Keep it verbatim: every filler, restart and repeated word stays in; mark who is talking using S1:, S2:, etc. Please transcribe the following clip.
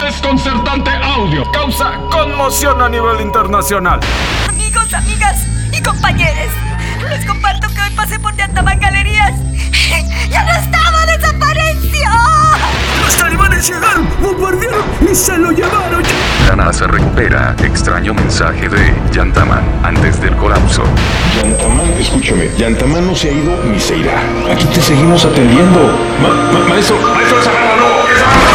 S1: Desconcertante audio
S2: causa conmoción a nivel internacional.
S3: Amigos, amigas y compañeros, les comparto que hoy pasé por Yantaman Galerías. ¡Ya no estaba! ¡Desapareció!
S4: Los talibanes llegaron, bombardearon y se lo llevaron.
S5: La NASA recupera extraño mensaje de Yantaman antes del colapso.
S6: Yantaman, escúchame, Yantaman no se ha ido ni se irá. Aquí te seguimos atendiendo. Ma, ma, maestro, maestro, esa mano no.